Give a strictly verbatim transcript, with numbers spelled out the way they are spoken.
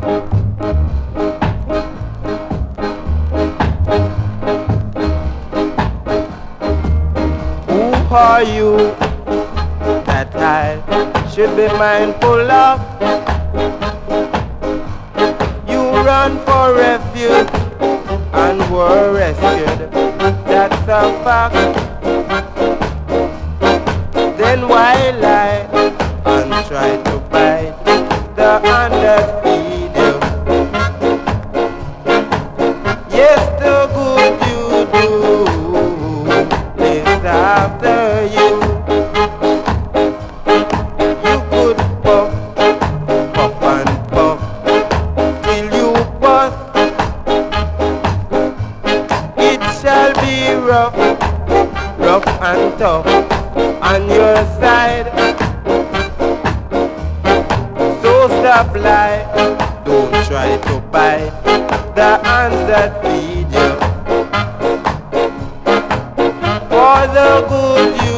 Who are you that I should be mindful of? You run for refuge and were rescued, that's a fact. Then why lie and try to bite the hand that feed you? Yes, the good you do lives after you. You could puff, puff and puff till you bust. It shall be rough, rough and tough on your side. So stop lie, don't try to bite the hands that feed you. For the good you